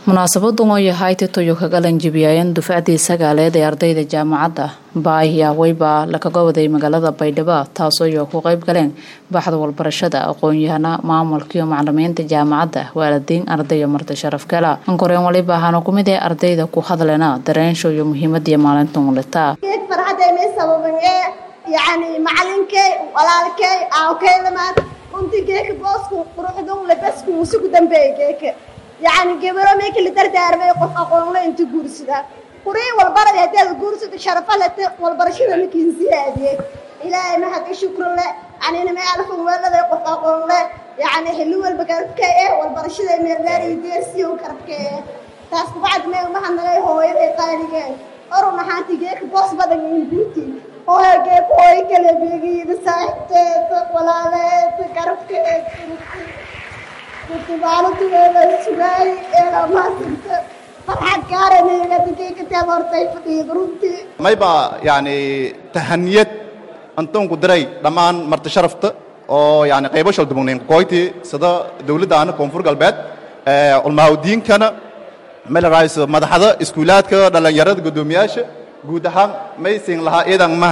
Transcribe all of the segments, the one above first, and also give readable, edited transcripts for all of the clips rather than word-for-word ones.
munaasabadu oo yahay titoyo ka galan jibiyeen dufcadii sagaaleed ee ardayda jaamacadda Baahiya wayba la kaga waday magaalada Baydhabo taasoo ay ku qayb galeen baxda walbarashada aqoon-yahana maamulka iyo macallimiinta jaamacadda waalidiin ardayo marti sharaf kala ankoreen waliba hana kumid ee ardayda ku hadleena dareensho iyo muhiimadda maalinta mulata farxadeenay sababay yani macallinkay walaalkay aawkay lama kuntigeek boosku quruxdun labasku usugu dambeeyay يعني قبل ما يكل دردار ما يقف أقول أنت جورسدا قري والبرد هذا الجورس شرفة لا والبرشيدة ممكن زيادة إلى ما هذا شكر له يعني أنا ما أعرف ولا ذا يقف أقول يعني حلو البكرة كأه والبرشيدة مرداري ديرسي وكرب كأه تاس بعد ما هنلاقي هو يقال جاي أروح محاتي جاك بوس بدل من بيتي هو جاك هو يكلم بيجي بساعة ولا لا كرب كأه كنت بعرضي بالسجاي إلى ما كنت فرحة كارني قديكي كتاب أرتي في برونتي ما يبقى يعني تهنيت أنتم قدري لما مرت شرفت أو يعني قيبوش الدمونين قويتي صدا دولة أنا كونفور قلبات المعودين كان مال رئيس مدحضة إسكولات كده يرد قدومياش جودها ما يسين لها إذا ما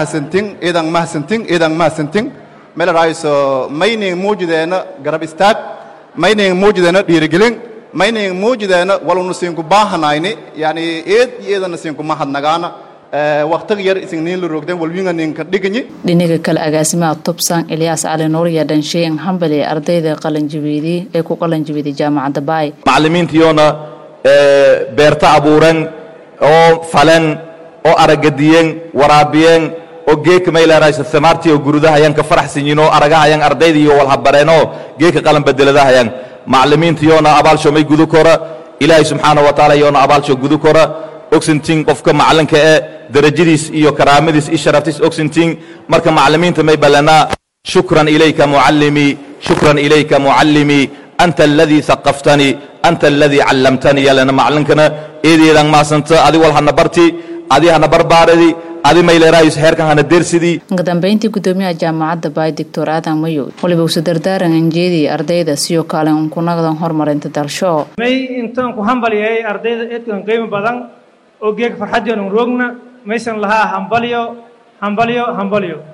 سنتين مال رئيس ما يني موجود هنا قرب استاد mayna muujidana dhiirigelin mayna muujidana waluna siinku baahanayni yani eedana siinku mahadnagaana waqtiga yar isniin la roogden walwinga ninka dhigani dhinaga kala agaasimaha Tobsan Ilyas Ali Nuur ya dhansheyn hambali ardayda qalanjibidi ee ku qalanjibidi jaamacadda Baay macallimiintiyoona beerta abuuran oo falan oo aragadiyen waraabiyeen oo geek meela raaysa samarti oo gurudaha ayaan ka faraxsanyiino aragaha ayaan ardayda iyo wal habareeno geek qalan bedeladaha ayaan macallimiinta yoona abaalsho may gudu kora ilaahay subhanahu wa ta'ala yoona abaalsho gudu kora oxentin qofka macallinka ee darajadiis iyo karaamadiis iyo sharaftiis oxentin marka macallimiinta may balana shukran ilayka muallimi anta alladhi thaqaftani anta alladhi 'allamtani yalana macallinkana eedeedan ma santa adi wal hana barti adi hana barbaaradi adi mayl raayis heerkan hana deersidii ugu dambeyntii gudoomiyaha jaamacadda Baay Dr. Aadan Mayo waliba uu dardaaran anjeedii ardayda siyo kale uu ku naqdan horumarinta dalsho may intaan ku hambaliyay ardayda eedkan qiimo badan oo geeg farxadeen roogna maysan lahaa hambalyo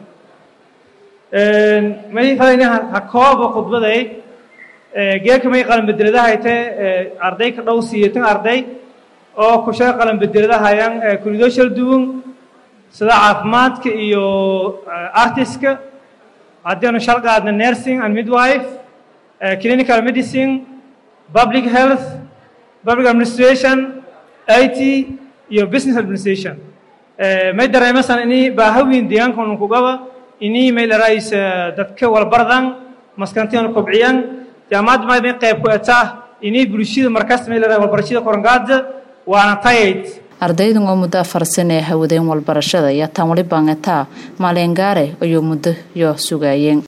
may faynaha koob khudbaday geeg may qalan bedeladaha ay arday ka dhow siiyay arday oo ku shaqo qalan bedeladaha ayaan kulido shal duwan sida caafimaadka iyo artiska hadana shalqaadna nursing and midwife clinical medicine public health public administration IT iyo business administration may dareemasan inay baahawin deegaankan ku gaba inay meel raayis dadka walbardan maskantiin kobciyan jaamacad ma qayb ku ataa inay bulshada markaas meel raay walbarashada qorangaad waana tayid ardaydu oo muddo 4 sano ah wadeen walbarashada iyo tan wali baangata maalingaare ayuu muddo iyo sugayeen